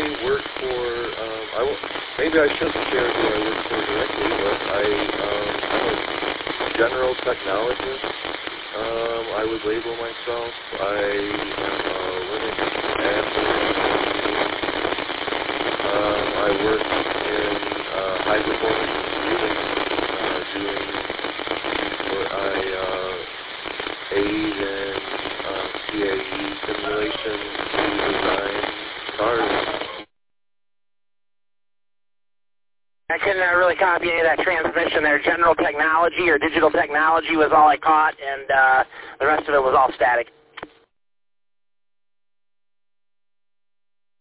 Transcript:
work for, maybe I shouldn't share who I work for directly, but I'm a general technologist. I would label myself. I am a Linux admin. I work in high performance computing, doing what I aid in CAE simulation to design cars. I couldn't really copy any of that transmission there. General technology or digital technology was all I caught, and the rest of it was all static.